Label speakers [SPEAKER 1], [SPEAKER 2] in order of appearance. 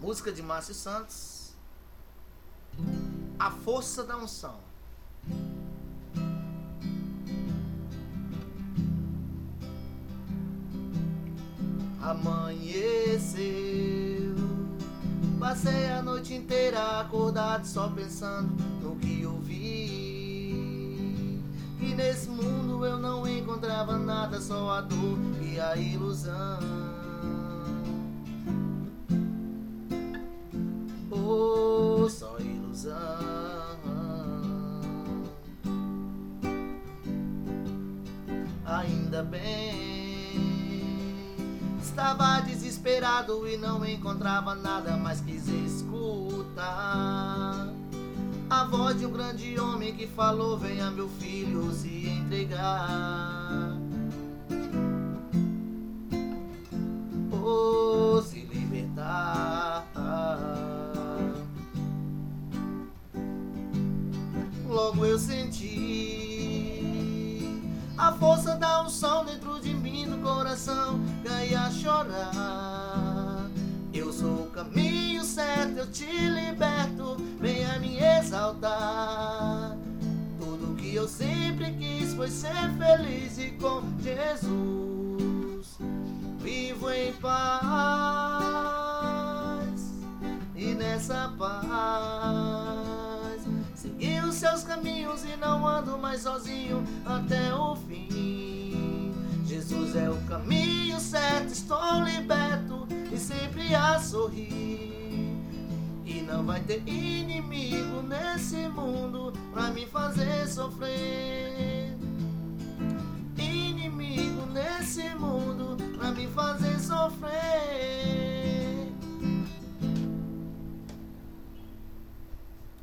[SPEAKER 1] Música de Márcio Santos, A Força da Unção. Amanheceu, passei a noite inteira acordado só pensando no que eu vi. Que nesse mundo eu não encontrava nada, só a dor e a ilusão. Oh, só ilusão. Ainda bem, estava desesperado e não encontrava nada, mas quis escutar a voz de um grande homem que falou: venha meu filho se entregar, oh, se libertar. Logo eu senti a força da unção dentro de mim, no coração ganhei a chorar. Eu sou o caminho certo, eu te liberto, venha me exaltar. Tudo que eu sempre quis foi ser feliz e com Jesus vivo em paz. E nessa paz segui os seus caminhos e não ando mais sozinho até o fim. Jesus é o caminho certo, estou liberto e sempre a sorrir. E não vai ter inimigo nesse mundo pra me fazer sofrer. Inimigo nesse mundo pra me fazer sofrer.